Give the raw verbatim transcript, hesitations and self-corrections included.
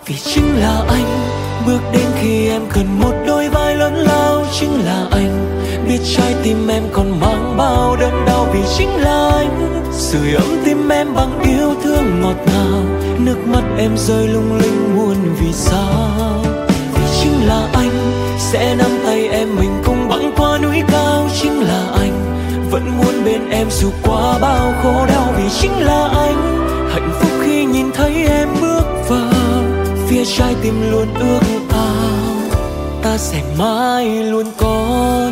Vì chính là anh bước đến khi em cần một đôi vai lớn lao. Chính là anh biết trái tim em còn mang bao đớn đau. Vì chính là anh sưởi ấm tim em bằng yêu thương ngọt ngào. Nước mắt em rơi lung linh muôn vì sao. Vì chính là anh sẽ nắm tay em mình cùng băng qua núi cao. Chính là anh vẫn muốn bên em dù qua bao khổ đau. Vì chính là anh hạnh phúc khi nhìn thấy em bước vào phía trái tim luôn ước ao ta sẽ mãi luôn có